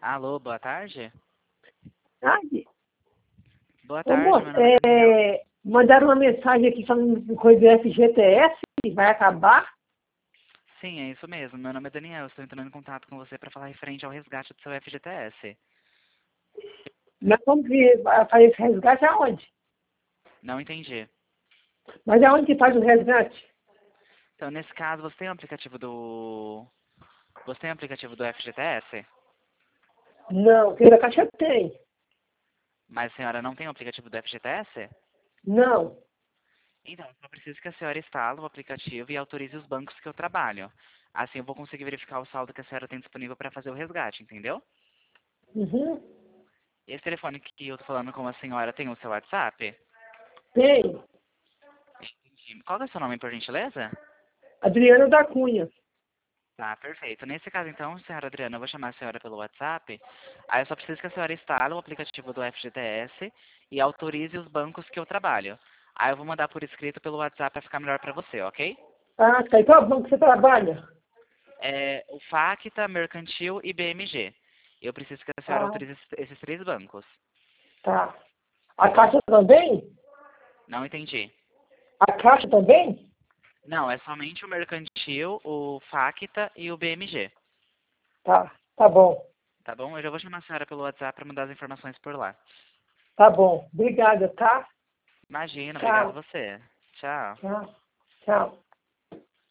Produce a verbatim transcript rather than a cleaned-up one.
Alô, boa tarde? Sabe? Boa Ô, tarde, moço, meu nome é Daniel. é, mandaram uma mensagem aqui falando de coisa do F G T S, que vai acabar. Sim, é isso mesmo. Meu nome é Daniel. Estou entrando em contato com você para falar referente ao resgate do seu F G T S. Nós vamos ver, vai fazer esse resgate aonde? Não entendi. Mas aonde que faz o resgate? Então, nesse caso, você tem o aplicativo do... Você tem o aplicativo do F G T S? Não, quem da Caixa tem. Mas a senhora não tem o aplicativo do F G T S? Não. Então, eu só preciso que a senhora instale o aplicativo e autorize os bancos que eu trabalho. Assim eu vou conseguir verificar o saldo que a senhora tem disponível para fazer o resgate, entendeu? Uhum. Esse telefone que eu tô falando com a senhora tem o seu WhatsApp? Tem. Entendi. Qual é o seu nome, por gentileza? Adriana da Cunha. Tá, perfeito. Nesse caso, então, senhora Adriana, eu vou chamar a senhora pelo WhatsApp. Aí eu só preciso que a senhora instale o aplicativo do F G T S e autorize os bancos que eu trabalho. Aí eu vou mandar por escrito pelo WhatsApp para ficar melhor para você, ok? Ah, tá. E qual banco você trabalha? É o Facta, Mercantil e B M G. Eu preciso que a senhora Ah, autorize esses, esses três bancos. tá. A Caixa também? Não entendi. A Caixa também? Não, é somente o Mercantil, o Facta e o B M G. Tá, tá bom. Tá bom? Eu já vou chamar a senhora pelo WhatsApp para mandar as informações por lá. Tá bom. Obrigada, tá? Imagina, obrigado a Tchau. você. Tchau. Tchau. Tchau.